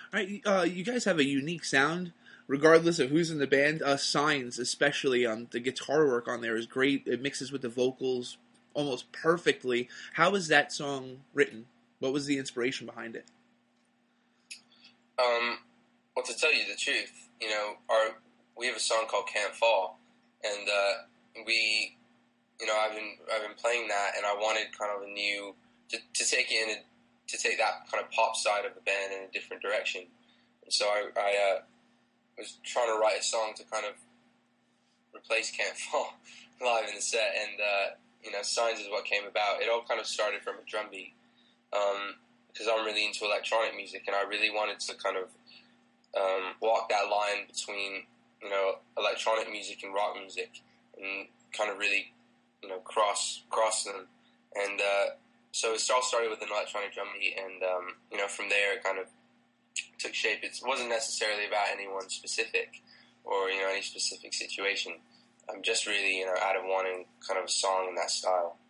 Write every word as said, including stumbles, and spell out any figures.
All right, uh, you guys have a unique sound, regardless of who's in the band. Uh, Signs, especially um, the guitar work on there is great. It mixes with the vocals almost perfectly. How was that song written? What was the inspiration behind it? Um, well, to tell you the truth, you know, our we have a song called "Can't Fall," and uh, we, you know, I've been I've been playing that, and I wanted kind of a new to, to take it in a, to take that kind of pop side of the band in a different direction. And so I, I uh, was trying to write a song to kind of replace "Can't Fall" live in the set, and uh, you know, Signs is what came about. It all kind of started from a drum beat. Um, because I'm really into electronic music, and I really wanted to kind of um, walk that line between, you know, electronic music and rock music, and kind of really, you know, cross cross them. And uh, so it all started with an electronic drum beat, and um, you know, from there it kind of took shape. It wasn't necessarily about anyone specific or, you know, any specific situation. I'm just really, you know, out of wanting kind of a song in that style.